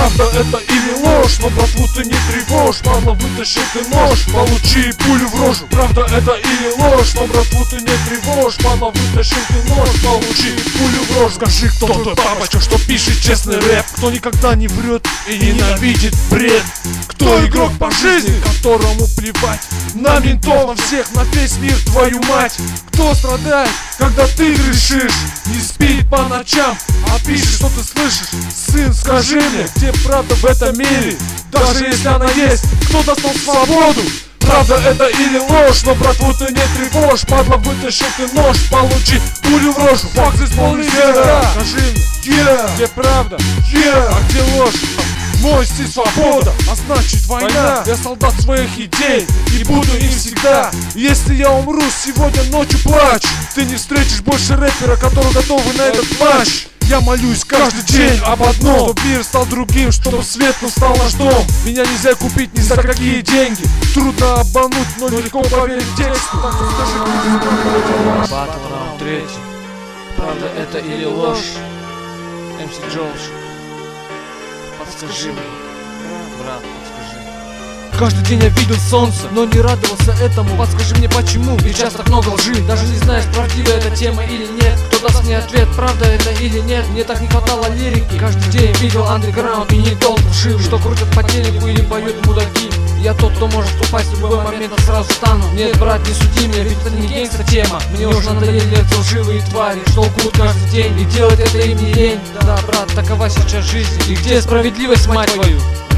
Правда это или ложь, но братву ты не тревожь. Падла, вытащи ты нож, получи пулю в рожу. Правда это или ложь, но братву ты не тревожь. Падла, вытащи ты нож, получи пулю в рожу. Скажи, кто тот папочка, что пишет честный рэп, кто никогда не врет и ненавидит бред. Кто игрок по жизни, которому плевать на ментов, на всех, на весь мир, твою мать. Кто страдает, когда ты грешишь, не спит по ночам, а пишет, что ты слышишь. Сын, скажи мне, где правда в этом мире? Даже если она есть, кто даст нам свободу? Правда это или ложь, но братву ты не тревожь. Падла, вытащи ты нож, получи пулю в рожу. Факт исполнителя, скажи мне, где правда, а где ложь? Мой стиль свобода, а значит война. Я солдат своих идей и буду им всегда. Если я умру сегодня ночью, плачь. Ты не встретишь больше рэпера, который готовы на этот матч. Я молюсь каждый день об одном, чтобы мир стал другим, чтобы свет настал наш дом. Меня нельзя купить ни за какие деньги. Трудно обмануть, но легко поверить тексту. Так что скажи, Батл раунд 3. Правда это или ложь? MC Джолш, подскажи мне, брат, подскажи. Каждый день я видел солнце, но не радовался этому. Подскажи мне почему, ведь сейчас так много лжи. Даже не знаешь, правдива эта тема или нет. Кто даст мне ответ, правда это или нет. Мне так не хватало лирики. Каждый день видел андеграунд и не долго жил, что крутят по телеку или поют мудаки. Я тот, кто может упасть в любой момент, а сразу стану. Нет, брат, не суди меня, ведь это не гейнгста тема. Мне уже надоели эти лживые твари, что лгут каждый день, и делать это им не лень. Да, брат, такова сейчас жизнь. И где справедливость, мать твою?